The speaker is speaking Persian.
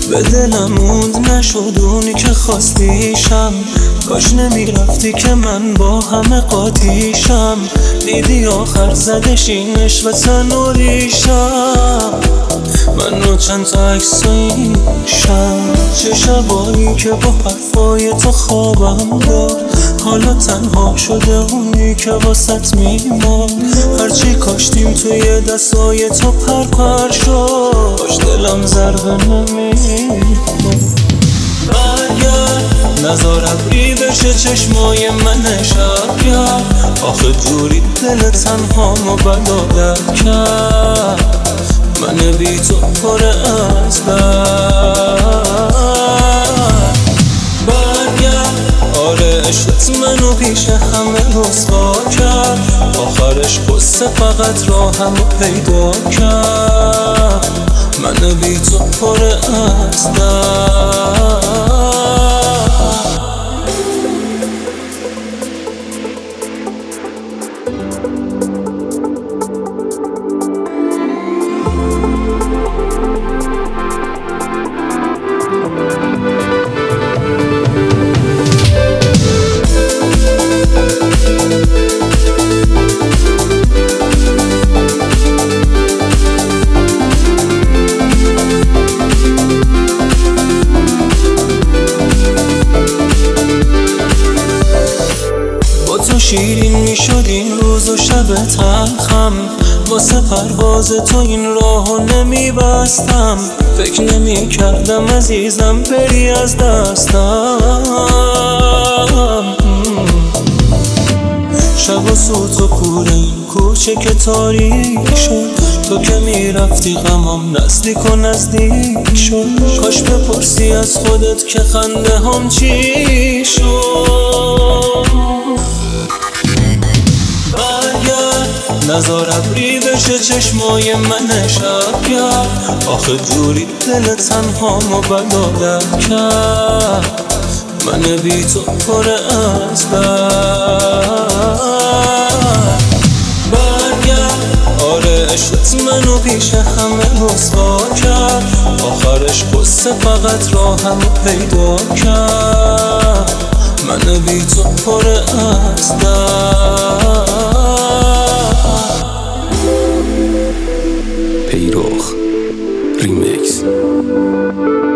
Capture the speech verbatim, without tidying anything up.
به دلم موند نشد اونی که خواستیشم. کاش نمیرفتی که من با همه قاطیشم. دیدی آخر زدش این عشق و تنوریشم. من رو چند تا عکساییشم. چه شبایی که با حرفای تو خوابم داد. حالا تنها شده اونی که واسط میمون. هرچی کاشتیم توی دستای تو پر پر شد. باش دلم ضربه نمیخورد. برگرد نزار ابری بشه چشمای من شبگرد. آخه دوری دل تنهامو بلادت کرد. من بی تو پر از درد. برگرد آره عشقت منو پیش همه رسوا کرد. آخرش قصه فقط راهمو پیدا کرد. من بی تو پر از درد. شیرین میشد این روز و شب تلخم. واسه پرواز تو این راهو نمیبستم. فکر نمی کردم عزیزم بری از دستم. شب و سوت و کوره این کوچه که تاریک شد. تو که میرفتی غمم نزدیک و نزدیک شد. کاش بپرسی از خودت که خنده هم چی شد. نزار ابری بشه چشمای من شبگرد. آخه دوری دل تنهامو بلادت کرد. من بی تو پر از درد. برگرد آره عشقت منو پیش همه رسوا کرد. آخرش قصه فقط راهمو پیدا کرد. من بی تو پر از درد. پیروخ ریمیکس.